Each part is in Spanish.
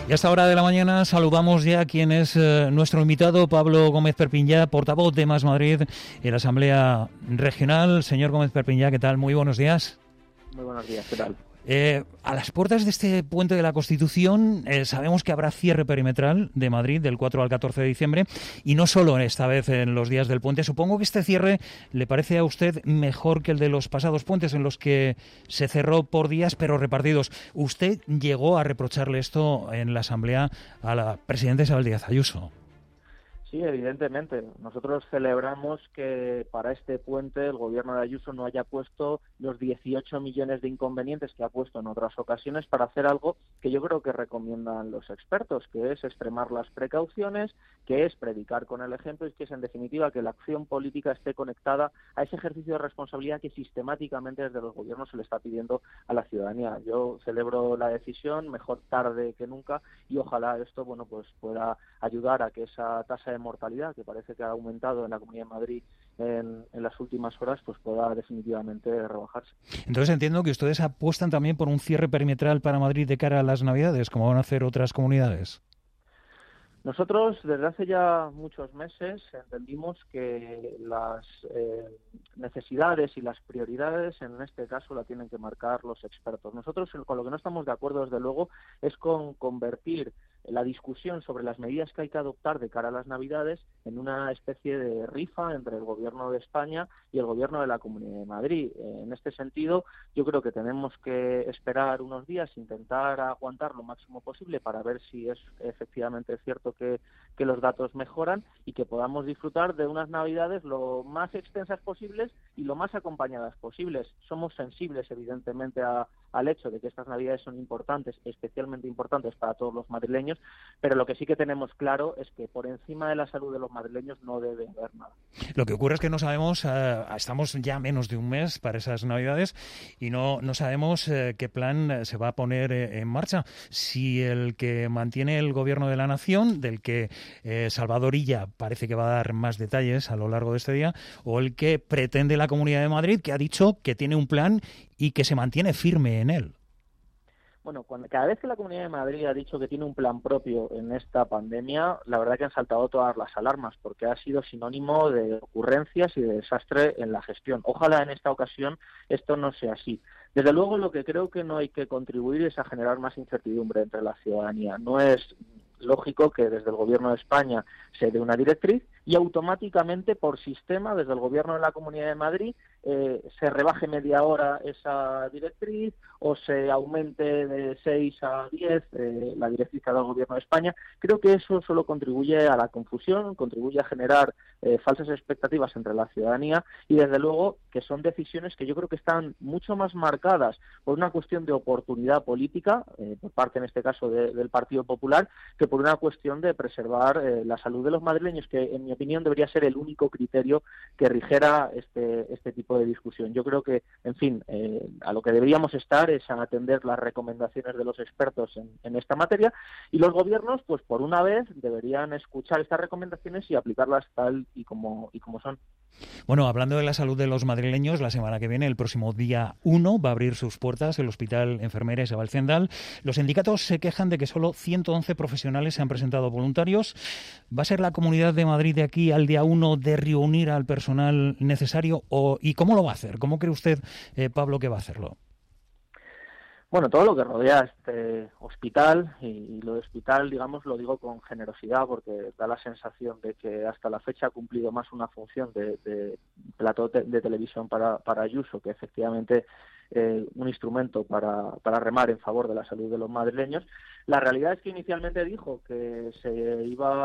Y a esta hora de la mañana saludamos ya a quien es nuestro invitado, Pablo Gómez Perpinyà, portavoz de Más Madrid en la Asamblea Regional. Señor Gómez Perpinyà, ¿qué tal? Muy buenos días. Muy buenos días, ¿qué tal? A las puertas de este puente de la Constitución sabemos que habrá cierre perimetral de Madrid del 4 al 14 de diciembre y no solo esta vez en los días del puente. Supongo que este cierre le parece a usted mejor que el de los pasados puentes en los que se cerró por días pero repartidos. ¿Usted llegó a reprocharle esto en la Asamblea a la presidenta Isabel Díaz Ayuso? Sí, evidentemente. Nosotros celebramos que para este puente el gobierno de Ayuso no haya puesto los 18 millones de inconvenientes que ha puesto en otras ocasiones para hacer algo que yo creo que recomiendan los expertos, que es extremar las precauciones, que es predicar con el ejemplo y que es en definitiva que la acción política esté conectada a ese ejercicio de responsabilidad que sistemáticamente desde los gobiernos se le está pidiendo a la ciudadanía. Yo celebro la decisión, mejor tarde que nunca, y ojalá esto pues pueda ayudar a que esa tasa de mortalidad, que parece que ha aumentado en la Comunidad de Madrid en las últimas horas, pues pueda definitivamente rebajarse. Entonces entiendo que ustedes apuestan también por un cierre perimetral para Madrid de cara a las Navidades, como van a hacer otras comunidades. Nosotros, desde hace ya muchos meses, entendimos que las necesidades y las prioridades, en este caso, la tienen que marcar los expertos. Nosotros, con lo que no estamos de acuerdo, desde luego, es con convertir la discusión sobre las medidas que hay que adoptar de cara a las Navidades en una especie de rifa entre el Gobierno de España y el Gobierno de la Comunidad de Madrid. En este sentido, yo creo que tenemos que esperar unos días, intentar aguantar lo máximo posible para ver si es efectivamente cierto que los datos mejoran y que podamos disfrutar de unas Navidades lo más extensas posibles y lo más acompañadas posibles. Somos sensibles, evidentemente, al hecho de que estas Navidades son importantes, especialmente importantes para todos los madrileños, pero lo que sí que tenemos claro es que por encima de la salud de los madrileños no debe haber nada. Lo que ocurre es que no sabemos, estamos ya menos de un mes para esas Navidades y no sabemos qué plan se va a poner en marcha. Si el que mantiene el Gobierno de la Nación, del que Salvador Illa parece que va a dar más detalles a lo largo de este día, o el que pretende la Comunidad de Madrid, que ha dicho que tiene un plan y que se mantiene firme en él. Bueno, cada vez que la Comunidad de Madrid ha dicho que tiene un plan propio en esta pandemia, la verdad que han saltado todas las alarmas, porque ha sido sinónimo de ocurrencias y de desastre en la gestión. Ojalá en esta ocasión esto no sea así. Desde luego, lo que creo que no hay que contribuir es a generar más incertidumbre entre la ciudadanía. No es lógico que desde el Gobierno de España se dé una directriz y automáticamente, por sistema, desde el Gobierno de la Comunidad de Madrid se rebaje media hora esa directriz o se aumente de 6 a 10 la directriz del Gobierno de España. Creo que eso solo contribuye a la confusión, contribuye a generar falsas expectativas entre la ciudadanía y, desde luego, que son decisiones que yo creo que están mucho más marcadas por una cuestión de oportunidad política, por parte, en este caso, del Partido Popular, que por una cuestión de preservar la salud de los madrileños, que, en mi opinión, debería ser el único criterio que rigiera este tipo de discusión. Yo creo que, en fin, a lo que deberíamos estar es a atender las recomendaciones de los expertos en esta materia, y los gobiernos, pues por una vez, deberían escuchar estas recomendaciones y aplicarlas tal y como son. Bueno, hablando de la salud de los madrileños, la semana que viene, el próximo día 1, va a abrir sus puertas el Hospital Enfermera Isabel Zendal. Los sindicatos se quejan de que solo 111 profesionales se han presentado voluntarios. ¿Va a ser la Comunidad de Madrid de aquí al día 1 de reunir al personal necesario? ¿Y cómo lo va a hacer? ¿Cómo cree usted, Pablo, que va a hacerlo? Bueno, todo lo que rodea este hospital, y lo de hospital, digamos, lo digo con generosidad porque da la sensación de que hasta la fecha ha cumplido más una función de plató de televisión para Ayuso que efectivamente un instrumento para remar en favor de la salud de los madrileños. La realidad es que inicialmente dijo que se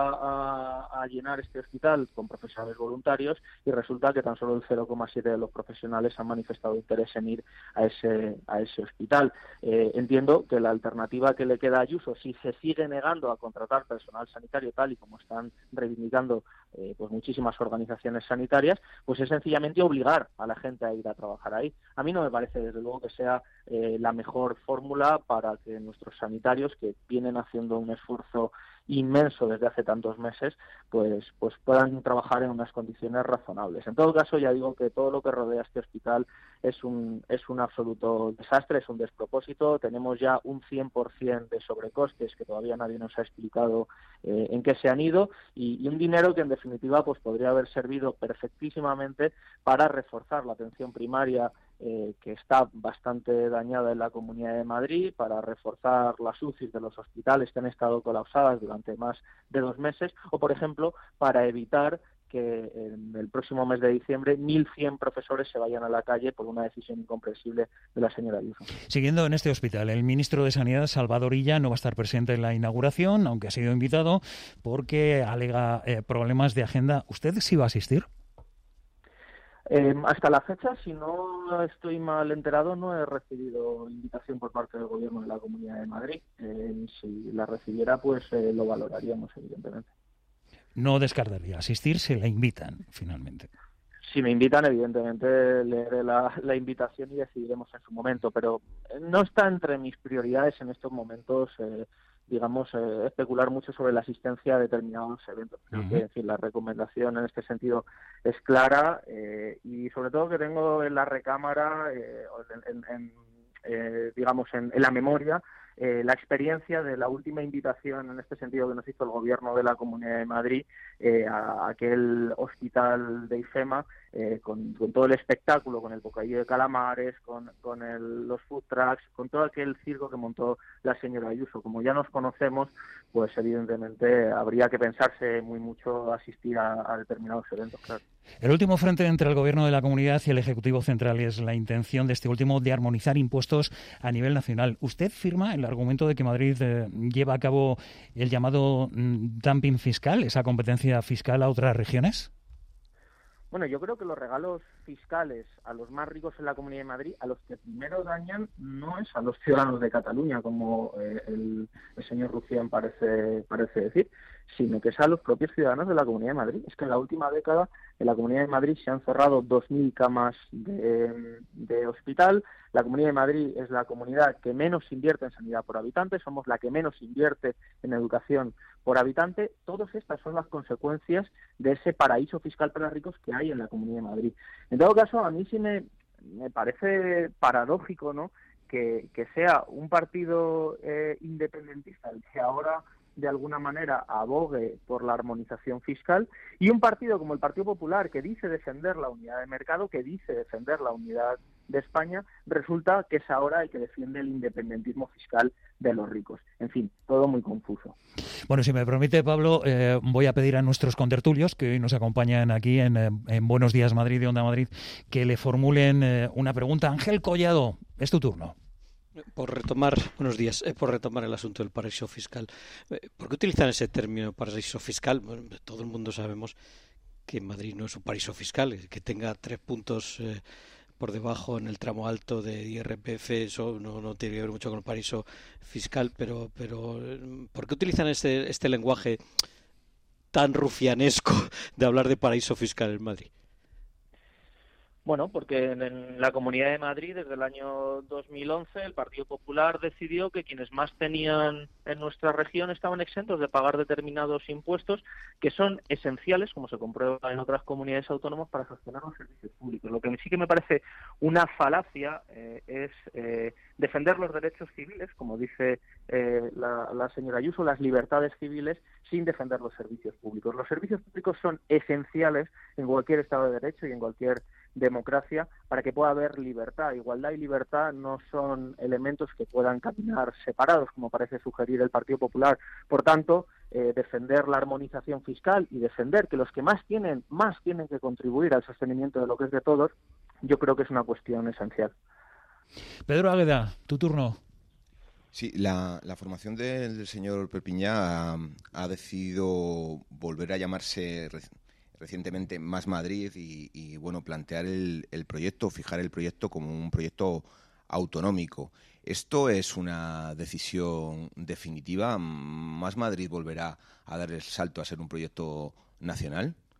iba a llenar este hospital con profesionales voluntarios y resulta que tan solo el 0,7 de los profesionales han manifestado interés en ir a ese hospital. Entiendo que la alternativa que le queda a Ayuso, si se sigue negando a contratar personal sanitario tal y como están reivindicando pues muchísimas organizaciones sanitarias, pues es sencillamente obligar a la gente a ir a trabajar ahí. A mí no me parece, desde luego, que sea la mejor fórmula para que nuestros sanitarios, que vienen haciendo un esfuerzo inmenso desde hace tantos meses, pues puedan trabajar en unas condiciones razonables. En todo caso, ya digo que todo lo que rodea este hospital es un absoluto desastre, es un despropósito. Tenemos ya un 100% de sobrecostes que todavía nadie nos ha explicado en qué se han ido, y un dinero que en definitiva pues podría haber servido perfectísimamente para reforzar la atención primaria, que está bastante dañada en la Comunidad de Madrid, para reforzar las UCIs de los hospitales que han estado colapsadas durante más de 2 meses, o por ejemplo para evitar que en el próximo mes de diciembre 1.100 profesores se vayan a la calle por una decisión incomprensible de la señora Ayuso. Siguiendo en este hospital, el ministro de Sanidad, Salvador Illa, no va a estar presente en la inauguración, aunque ha sido invitado, porque alega problemas de agenda. ¿Usted sí va a asistir? Hasta la fecha, si no estoy mal enterado, no he recibido invitación por parte del Gobierno de la Comunidad de Madrid. Si la recibiera, pues lo valoraríamos, evidentemente. No descartaría asistir, se la invitan, finalmente. Si me invitan, evidentemente leeré la invitación y decidiremos en su momento, pero no está entre mis prioridades en estos momentos, especular mucho sobre la asistencia a determinados eventos. Creo que, en fin, la recomendación en este sentido es clara, y sobre todo que tengo en la recámara, en la memoria, la experiencia de la última invitación en este sentido que nos hizo el Gobierno de la Comunidad de Madrid a aquel hospital de IFEMA, con todo el espectáculo, con el bocadillo de calamares, con los food trucks, con todo aquel circo que montó la señora Ayuso. Como ya nos conocemos, pues evidentemente habría que pensarse muy mucho asistir a determinados eventos, claro. El último frente entre el Gobierno de la Comunidad y el Ejecutivo Central es la intención de este último de armonizar impuestos a nivel nacional. ¿Usted firma el argumento de que Madrid lleva a cabo el llamado dumping fiscal, esa competencia fiscal a otras regiones? Bueno, yo creo que los regalos fiscales a los más ricos en la Comunidad de Madrid, a los que primero dañan, no es a los ciudadanos de Cataluña, como el señor Rufián parece decir, sino que es a los propios ciudadanos de la Comunidad de Madrid. Es que en la última década en la Comunidad de Madrid se han cerrado 2.000 camas de hospital. La Comunidad de Madrid es la comunidad que menos invierte en sanidad por habitante, somos la que menos invierte en educación por habitante. Todas estas son las consecuencias de ese paraíso fiscal para ricos que hay en la Comunidad de Madrid. En todo caso, a mí sí me parece paradójico, ¿no?, que sea un partido independentista el que ahora de alguna manera abogue por la armonización fiscal, y un partido como el Partido Popular, que dice defender la unidad de mercado, que dice defender la unidad de España, resulta que es ahora el que defiende el independentismo fiscal de los ricos. En fin, todo muy confuso. Bueno, si me permite, Pablo, voy a pedir a nuestros contertulios que hoy nos acompañan aquí en Buenos Días Madrid de Onda Madrid que le formulen una pregunta. Ángel Collado, es tu turno. Buenos días, por retomar el asunto del paraíso fiscal. ¿Por qué utilizan ese término paraíso fiscal? Bueno, todo el mundo sabemos que Madrid no es un paraíso fiscal, que tenga 3 puntos por debajo en el tramo alto de IRPF, eso no tiene que ver mucho con el paraíso fiscal, pero ¿por qué utilizan este lenguaje tan rufianesco de hablar de paraíso fiscal en Madrid? Bueno, porque en la Comunidad de Madrid, desde el año 2011, el Partido Popular decidió que quienes más tenían en nuestra región estaban exentos de pagar determinados impuestos que son esenciales, como se comprueba en otras comunidades autónomas, para gestionar los servicios públicos. Lo que sí que me parece una falacia es defender los derechos civiles, como dice la señora Ayuso, las libertades civiles, sin defender los servicios públicos. Los servicios públicos son esenciales en cualquier Estado de Derecho y en cualquier democracia para que pueda haber libertad. Igualdad y libertad no son elementos que puedan caminar separados, como parece sugerir el Partido Popular. Por tanto, defender la armonización fiscal y defender que los que más tienen que contribuir al sostenimiento de lo que es de todos, yo creo que es una cuestión esencial. Pedro Águeda, tu turno. Sí, la formación del señor Perpiñá ha decidido volver a llamarse recientemente Más Madrid y bueno, plantear el proyecto, fijar el proyecto como un proyecto autonómico. ¿Esto es una decisión definitiva? ¿Más Madrid volverá a dar el salto a ser un proyecto nacional?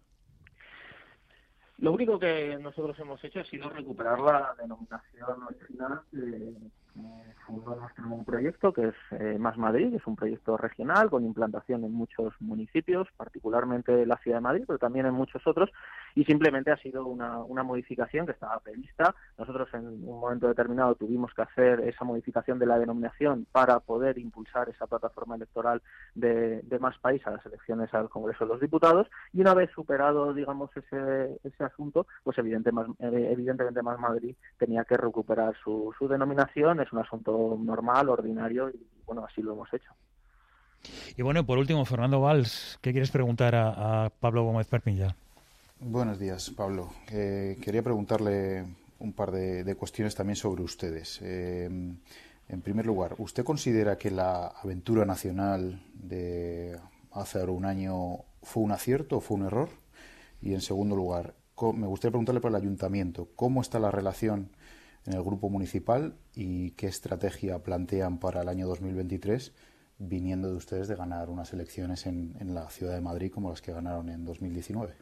Lo único que nosotros hemos hecho ha sido recuperar la denominación original que fundó nuestro proyecto, que es Más Madrid, que es un proyecto regional con implantación en muchos municipios, particularmente la Ciudad de Madrid, pero también en muchos otros, y simplemente ha sido una modificación que estaba prevista. Nosotros en un momento determinado tuvimos que hacer esa modificación de la denominación para poder impulsar esa plataforma electoral de Más País a las elecciones al Congreso de los Diputados, y una vez superado, digamos, ese asunto, pues evidentemente Más Madrid tenía que recuperar su denominación. Es un asunto normal, ordinario, y bueno, así lo hemos hecho. Y bueno, por último, Fernando Valls, ¿qué quieres preguntar a Pablo Gómez Perpiñán? Buenos días, Pablo. Quería preguntarle un par de cuestiones también sobre ustedes. En primer lugar, ¿usted considera que la aventura nacional de hace ahora un año fue un acierto o fue un error? Y en segundo lugar, me gustaría preguntarle por el ayuntamiento, ¿cómo está la relación en el grupo municipal y qué estrategia plantean para el año 2023, viniendo de ustedes de ganar unas elecciones en la Ciudad de Madrid como las que ganaron en 2019?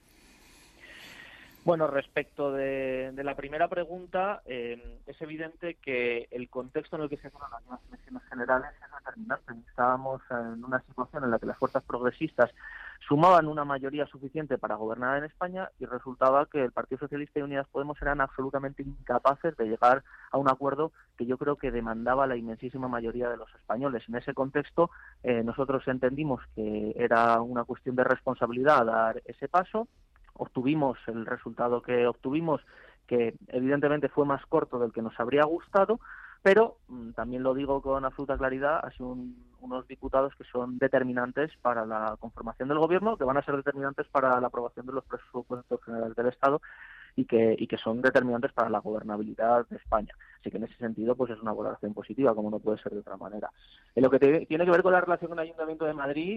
Bueno, respecto de la primera pregunta, es evidente que el contexto en el que se fueron las elecciones generales es determinante. Estábamos en una situación en la que las fuerzas progresistas sumaban una mayoría suficiente para gobernar en España, y resultaba que el Partido Socialista y Unidas Podemos eran absolutamente incapaces de llegar a un acuerdo que yo creo que demandaba la inmensísima mayoría de los españoles. En ese contexto, nosotros entendimos que era una cuestión de responsabilidad dar ese paso. Obtuvimos el resultado que obtuvimos, que evidentemente fue más corto del que nos habría gustado, pero también lo digo con absoluta claridad, ha sido unos diputados que son determinantes para la conformación del gobierno, que van a ser determinantes para la aprobación de los presupuestos generales del Estado, y que son determinantes para la gobernabilidad de España. Así que en ese sentido pues es una valoración positiva, como no puede ser de otra manera. En lo que tiene que ver con la relación con el Ayuntamiento de Madrid,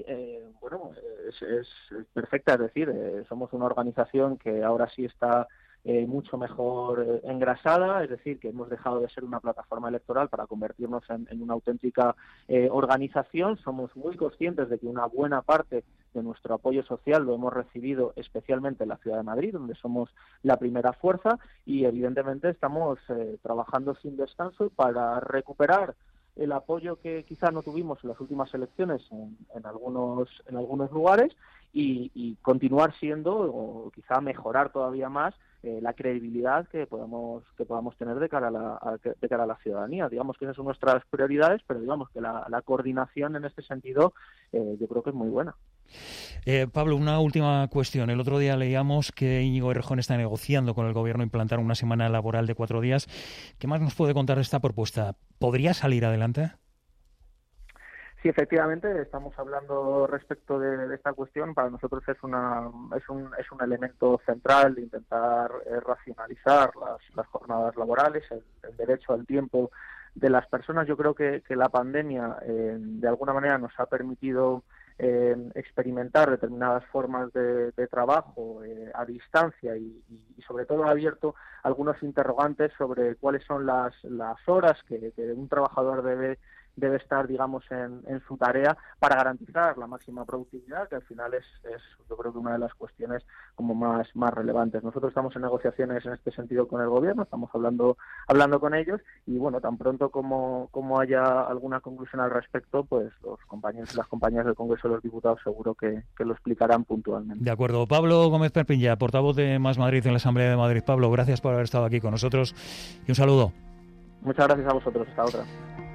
es perfecta, es decir, somos una organización que ahora sí está mucho mejor engrasada, es decir, que hemos dejado de ser una plataforma electoral para convertirnos en una auténtica organización. Somos muy conscientes de que una buena parte de nuestro apoyo social lo hemos recibido especialmente en la Ciudad de Madrid, donde somos la primera fuerza, y evidentemente estamos trabajando sin descanso para recuperar el apoyo que quizá no tuvimos en las últimas elecciones en algunos lugares, y continuar siendo, o quizá mejorar todavía más, la credibilidad que podamos tener de cara a la ciudadanía. Digamos que esas son nuestras prioridades, pero digamos que la coordinación en este sentido yo creo que es muy buena. Pablo, una última cuestión. El otro día leíamos que Íñigo Errejón está negociando con el gobierno implantar una semana laboral de 4 días. ¿Qué más nos puede contar de esta propuesta? ¿Podría salir adelante? Sí, efectivamente, estamos hablando respecto de esta cuestión. Para nosotros es un elemento central de intentar racionalizar las jornadas laborales, el derecho al tiempo de las personas. Yo creo que la pandemia de alguna manera nos ha permitido experimentar determinadas formas de trabajo a distancia, y sobre todo ha abierto algunos interrogantes sobre cuáles son las horas que un trabajador debe estar, digamos, en su tarea para garantizar la máxima productividad, que al final es yo creo que una de las cuestiones como más relevantes. Nosotros estamos en negociaciones en este sentido con el gobierno, estamos hablando con ellos, y bueno, tan pronto como haya alguna conclusión al respecto, pues los compañeros y las compañeras del Congreso de los Diputados seguro que lo explicarán puntualmente. De acuerdo. Pablo Gómez Perpiñán, portavoz de Más Madrid en la Asamblea de Madrid. Pablo, gracias por haber estado aquí con nosotros y un saludo. Muchas gracias a vosotros. Hasta otra.